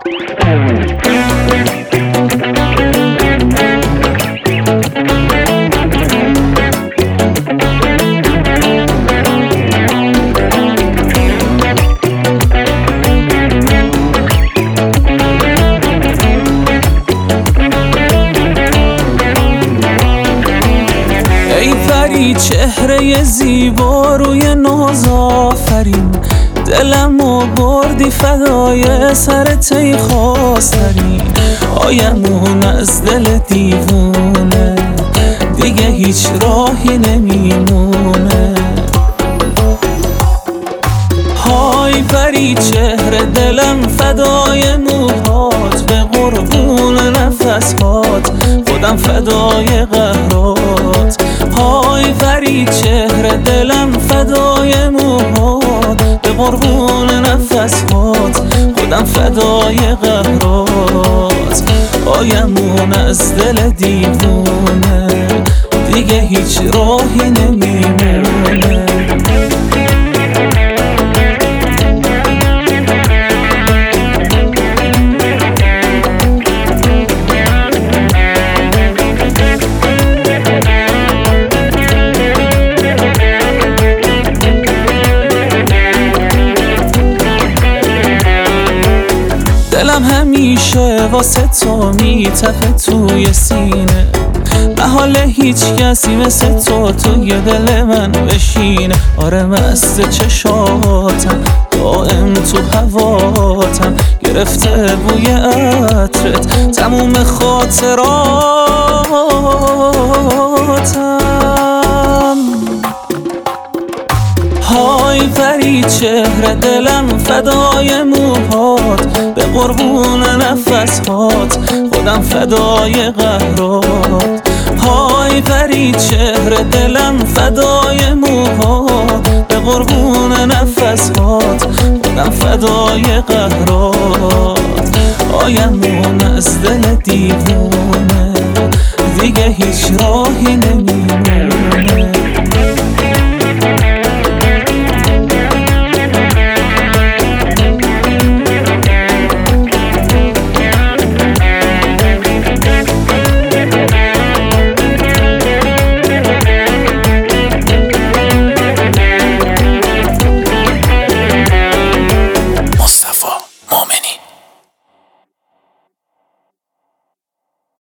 چهره زیبا روی ناز آفرین، دلمو بردی فدای سرت ای خواسترین. آیمون از دل دیوونه دیگه هیچ راهی نمیمونه. های پری چهره دلم فدای موهات، به قربون نفسهات خودم فدای قهرات. های پری چهره دلم فدای موهات، به قربون نفسهات خودم فدای قهرات. آیمون از دل دیوونه دیگه هیچ راهی نمیمونه. دلم همیشه واسه تو میتپه توی سینه، محال هیچ کسی مثل تو توی دل من بشینه. آره مست چشاتم دائم تو هواتم، گرفته بوی عطرت تموم خاطراتم. های پری چهره دلم فدای موهات، به قربون نفسهات خودم فدای قهرات. های پری چهره دلم فدای موهات، به قربون نفسهات خودم فدای قهرات. آیمون از دل دیوونه دیگه هیچ راهی نمیمونه.